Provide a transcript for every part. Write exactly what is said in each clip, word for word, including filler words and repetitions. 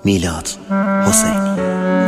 میلاد حسینی.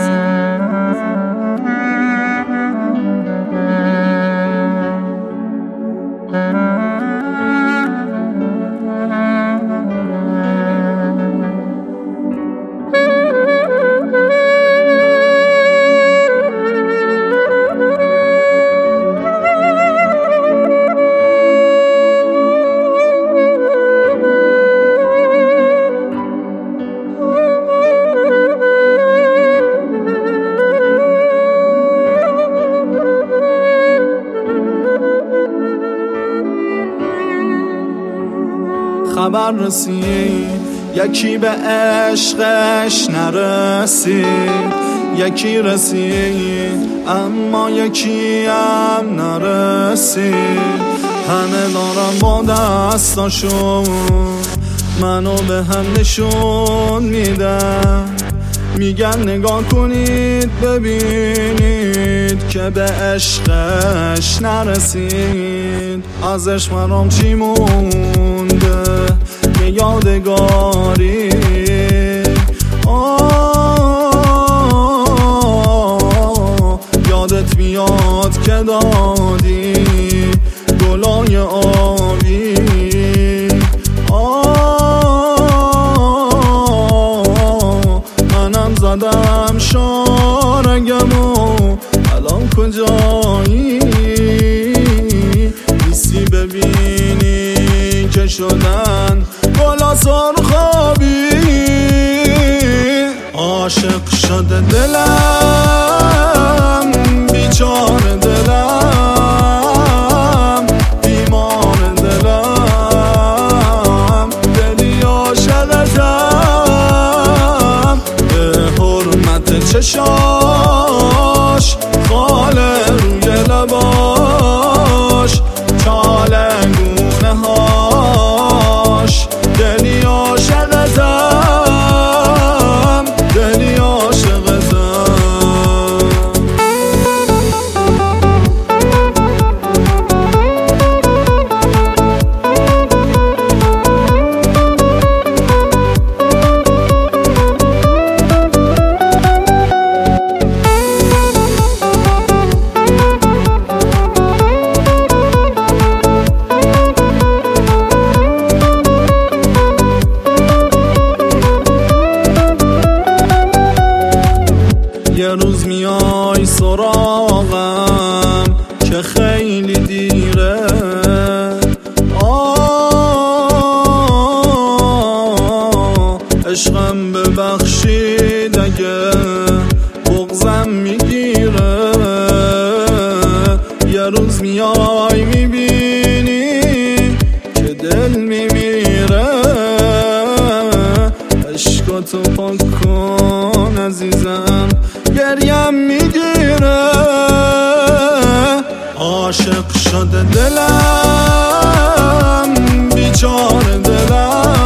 خبر رسید یکی به عشقش نرسید، یکی رسید اما یکی هم نرسید. همه دارم با دستاشون منو به هم نشون میدن، میگن نگاه کنید ببینید که به عشقش نرسید. ازش برام چی مونده یه یادگاری، آه یادت میاد که دادی گلای آبی، آه منم زدم شارگمو الان کجایی؟ نیستی ببینی که شدن بالا سرخابی. عاشق شده دلم بیچاره دلم، بیمار دلم، دلی عاشقتم به حرمت چشاش، خاله روی لباش، چالنگونه هاش، دلی عاشقتم، دلی عاشقتم. یه روز میای سراغم که خیلی دیره، آه عشقم ببخشید اگه بغضم میگیره. یه روز میای میبینی که دل میمیره، عشقاتو پاک کن عزیزم گریم میگیره. عاشق شده دلم بیچاره دلم،